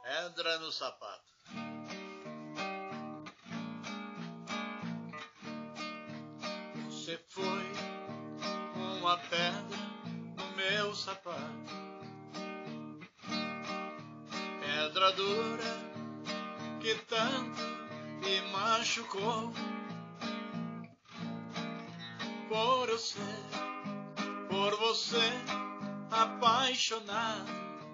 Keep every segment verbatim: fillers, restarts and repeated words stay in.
pedra no sapato. Você foi uma pedra no meu sapato, pedra dura que tanto me machucou. Por eu ser, por você apaixonado,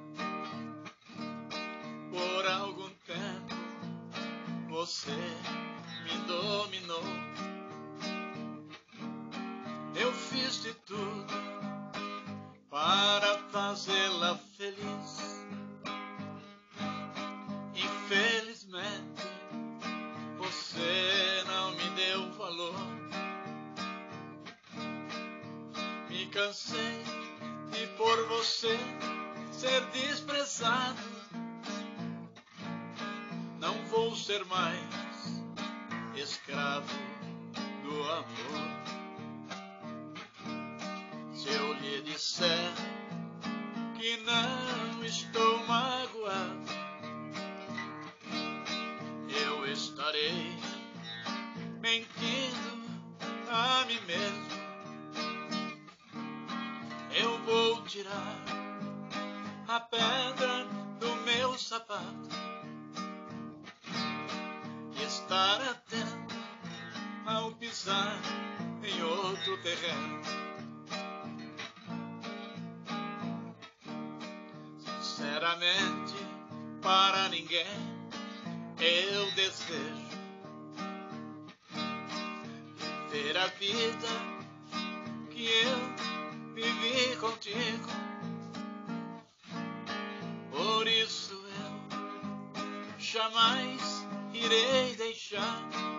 por algum tempo você me dominou. Eu fiz de tudo para fazê-la feliz. Infelizmente você não me deu valor. Me cansei de por você ser desprezado. Não vou ser mais escravo do amor. Se eu lhe disser que não estou magoado, eu estarei mentindo a mim mesmo. Eu vou tirar a pedra do meu sapato e estar atento ao pisar em outro terreno. Sinceramente, para ninguém eu desejo viver a vida que eu vivi contigo. Por isso eu jamais irei deixar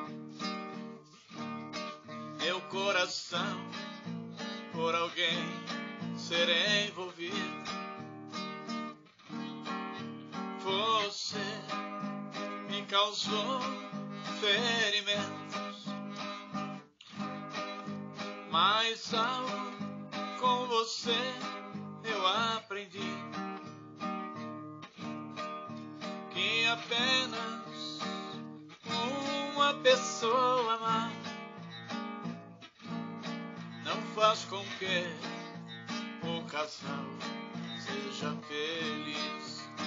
meu coração por alguém ser envolvido. Você me causou ferimentos, mas algo com você eu aprendi que apenas uma pessoa má não faz com que o casal seja feliz.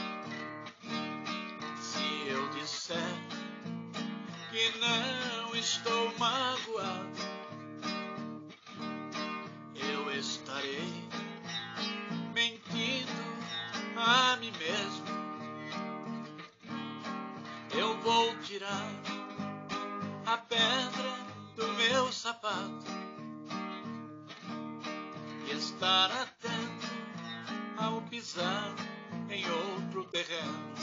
Se eu disser que não estou magoado, eu estarei mentindo a mim mesmo. Eu vou tirar a pedra do meu sapato e estar atento ao pisar em outro terreno.